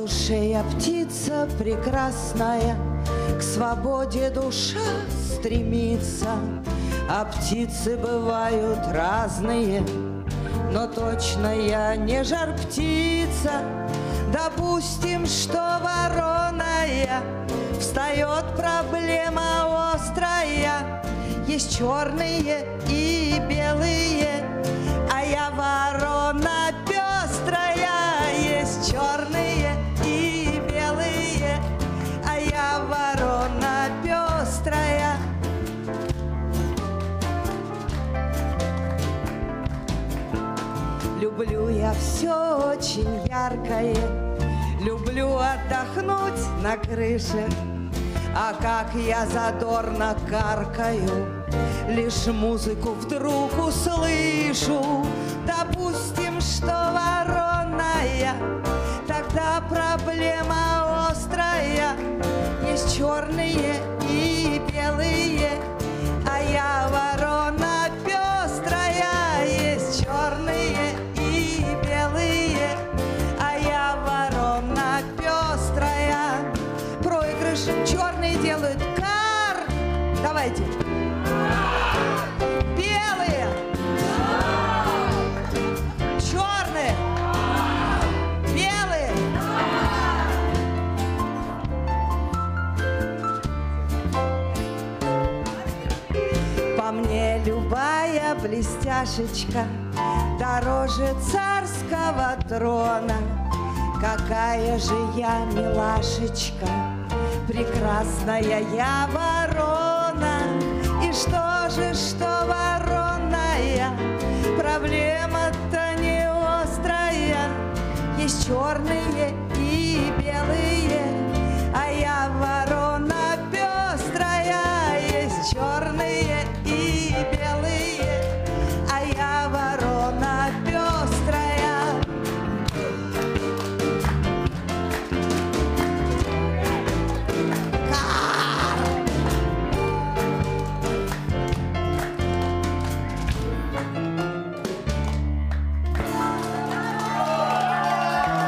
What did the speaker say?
душе я птица прекрасная, к свободе душа стремится. А птицы бывают разные, но точно я не жар-птица. Допустим, что вороная, встает проблема острая. Есть черные и белые, а я ворона пестрая. Есть черные и белые, а я ворона пестрая. Люблю я все очень яркое, люблю отдохнуть на крыше. А как я задорно каркаю, лишь музыку вдруг услышу. Допустим, что вороная, тогда проблема острая. Есть черные и белые, а я ворона пестрая. Есть черные и белые, а я ворона пестрая. Проигрыш черные делают кар. Давайте. Белые. Черные. Белые. По мне любая блестяшечка дороже царского трона. Какая же я милашечка, прекрасная я ворона. И что же, что вороная, проблема-то не острая. Есть черные и белые,